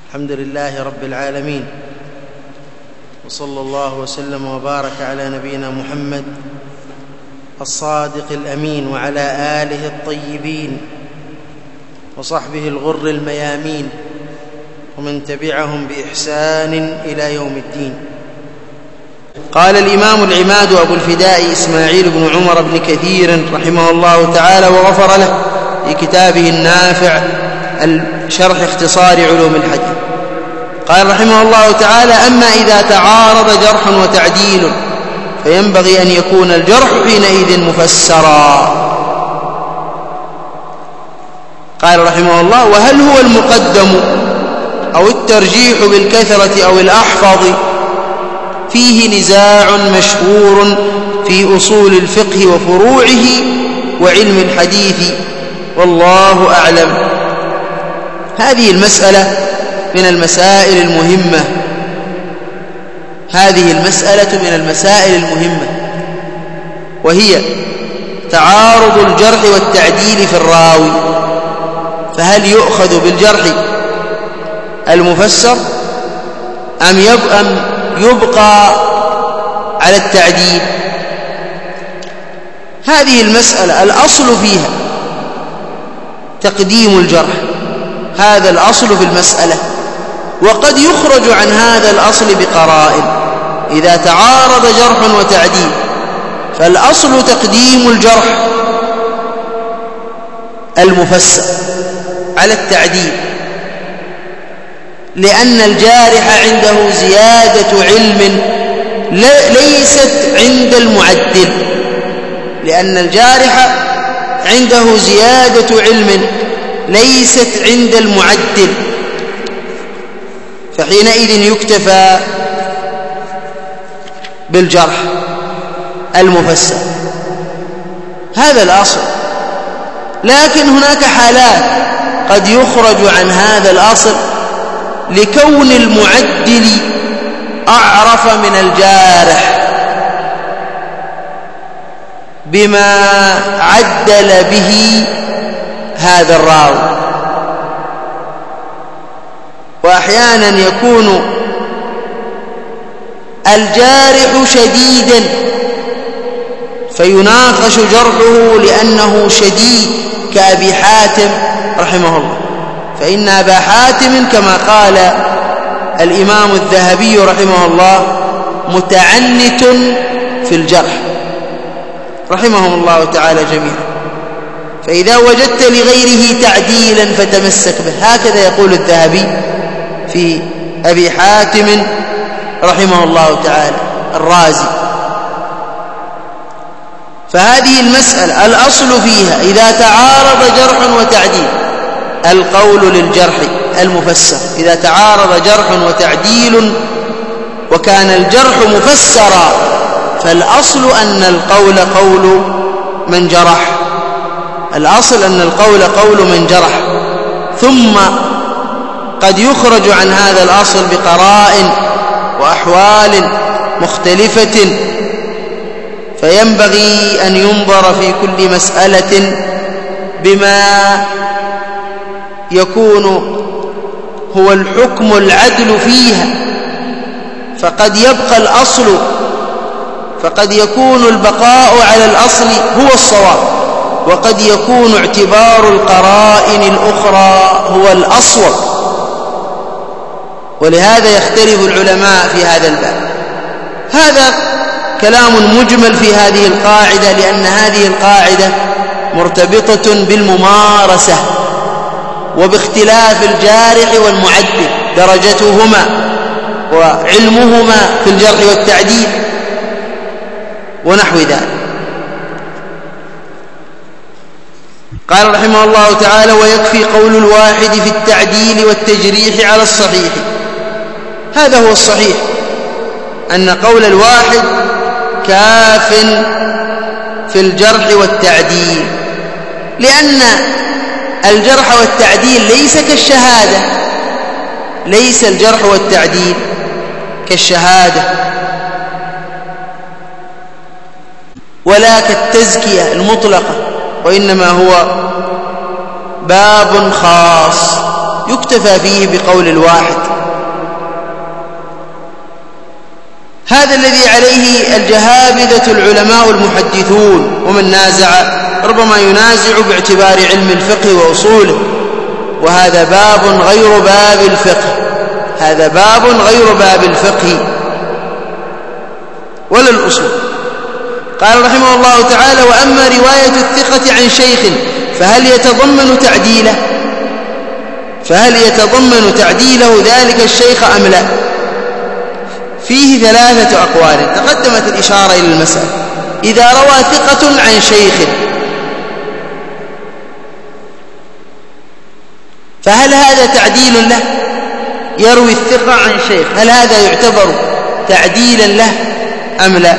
الحمد لله رب العالمين، وصلى الله وسلم وبارك على نبينا محمد الصادق الأمين وعلى آله الطيبين وصحبه الغر الميامين ومن تبعهم بإحسان إلى يوم الدين. قال الإمام العماد أبو الفداء إسماعيل بن عمر بن كثير رحمه الله تعالى وغفر له في كتابه النافع شرح اختصار علوم الحديث، قال رحمه الله تعالى: أما إذا تعارض جرح وتعديل فينبغي أن يكون الجرح حينئذ مفسرا. قال رحمه الله: وهل هو المقدم أو الترجيح بالكثرة أو الأحفظ؟ فيه نزاع مشهور في أصول الفقه وفروعه وعلم الحديث، والله أعلم. هذه المسألة من المسائل المهمة، وهي تعارض الجرح والتعديل في الراوي، فهل يؤخذ بالجرح المفسر أم يبقى على التعديل؟ هذه المسألة الأصل فيها تقديم الجرح، هذا الأصل في المسألة، وقد يخرج عن هذا الأصل بقرائن. إذا تعارض جرح وتعديل فالأصل تقديم الجرح المفسر على التعديل، لأن الجارح عنده زيادة علم ليست عند المعدل، لأن الجارح عنده زيادة علم ليست عند المعدل، فحينئذ يكتفى بالجرح المفسر، هذا الأصل. لكن هناك حالات قد يخرج عن هذا الأصل لكون المعدل أعرف من الجارح بما عدل به هذا الراوي، وأحيانا يكون الجارح شديدا فيناقش جرحه لأنه شديد كأبي حاتم رحمه الله، فإن أبا حاتم كما قال الإمام الذهبي رحمه الله متعنت في الجرح رحمهم الله تعالى جميعا، فإذا وجدت لغيره تعديلا فتمسك به، هكذا يقول الذهبي في أبي حاتم رحمه الله تعالى الرازي. فهذه المسألة الأصل فيها إذا تعارض جرح وتعديل القول للجرح المفسر، إذا تعارض جرح وتعديل وكان الجرح مفسرا فالأصل أن القول قول من جرح، الأصل أن القول قول من جرح، ثم قد يخرج عن هذا الأصل بقرائن وأحوال مختلفة، فينبغي أن ينظر في كل مسألة بما يكون هو الحكم العدل فيها، فقد يبقى الأصل، فقد يكون البقاء على الأصل هو الصواب، وقد يكون اعتبار القرائن الأخرى هو الأصوب، ولهذا يختلف العلماء في هذا الباب. هذا كلام مجمل في هذه القاعدة، لأن هذه القاعدة مرتبطة بالممارسة وباختلاف الجارح والمعدل درجتهما وعلمهما في الجرح والتعديل ونحو ذلك. قال رحمه الله تعالى: ويكفي قول الواحد في التعديل والتجريح على الصحيح. هذا هو الصحيح، أن قول الواحد كاف في الجرح والتعديل، لأن الجرح والتعديل ليس كالشهادة، ليس الجرح والتعديل كالشهادة ولا كالتزكية المطلقة، وإنما هو باب خاص يكتفى فيه بقول الواحد. هذا الذي عليه الجهابذة العلماء المحدثون، ومن نازع ربما ينازع باعتبار علم الفقه وأصوله، وهذا باب غير باب الفقه، هذا باب غير باب الفقه ولا الأصول. قال رحمه الله تعالى: وأما رواية الثقة عن شيخ فهل يتضمن تعديله ذلك الشيخ أم لا؟ فيه 3 أقوال، تقدمت الإشارة إلى المسألة. إذا روى ثقة عن شيخ فهل هذا تعديل له؟ يروي الثقة عن شيخ، هل هذا يعتبر تعديلا له أم لا؟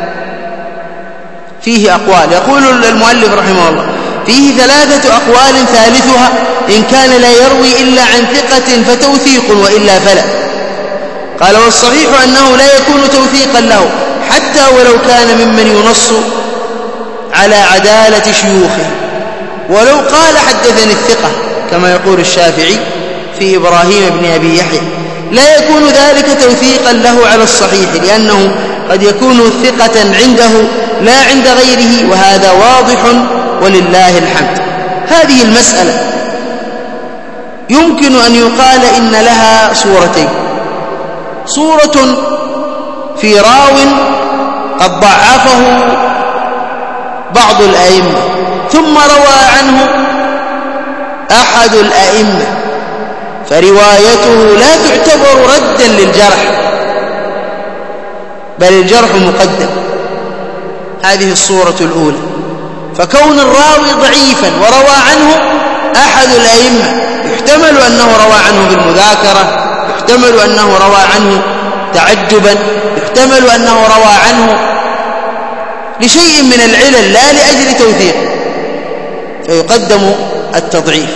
فيه أقوال. يقول المؤلف رحمه الله: فيه 3 أقوال، ثالثها إن كان لا يروي إلا عن ثقة فتوثيق، وإلا فلا. قال: والصحيح أنه لا يكون توثيقا له حتى ولو كان ممن ينص على عدالة شيوخه، ولو قال حدثني الثقة كما يقول الشافعي في إبراهيم بن أبي يحيى، لا يكون ذلك توثيقا له على الصحيح، لأنه قد يكون ثقة عنده لا عند غيره، وهذا واضح ولله الحمد. هذه المسألة يمكن أن يقال إن لها صورتين: صورة في راو قد ضعفه بعض الأئمة ثم روى عنه أحد الأئمة، فروايته لا تعتبر ردا للجرح، بل الجرح مقدم. هذه الصورة الأولى. فكون الراوي ضعيفا وروى عنه أحد الأئمة، يحتمل أنه روى عنه بالمذاكرة، يحتمل أنه روى عنه تعجبا، يحتمل أنه روى عنه لشيء من العلل لا لأجل توثيق، فيقدم التضعيف.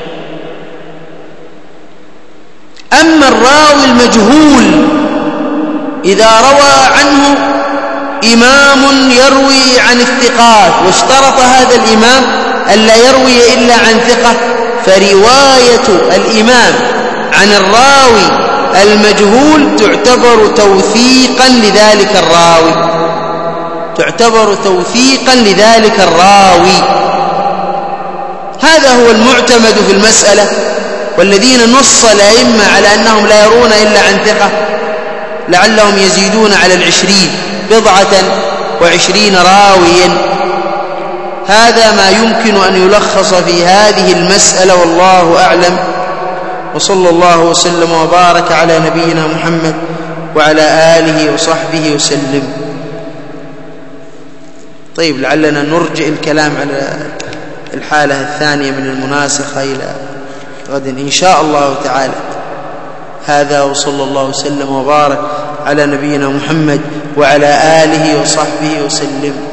أما الراوي المجهول إذا روى عنه إمام يروي عن الثقات واشترط هذا الإمام ألا يروي إلا عن ثقة، فرواية الإمام عن الراوي المجهول تعتبر توثيقا لذلك الراوي، تعتبر توثيقا لذلك الراوي. هذا هو المعتمد في المسألة. والذين نص الأئمة على أنهم لا يرون إلا عن ثقة لعلهم يزيدون على 20 20 راويا. هذا ما يمكن أن يلخص في هذه المسألة، والله أعلم. وصلى الله وسلم وبارك على نبينا محمد وعلى آله وصحبه وسلم. طيب، لعلنا نرجع الكلام على الحالة الثانية من المناسخة إلى غد إن شاء الله تعالى. هذا وصلى الله وسلم وبارك على نبينا محمد وعلى آله وصحبه وسلم.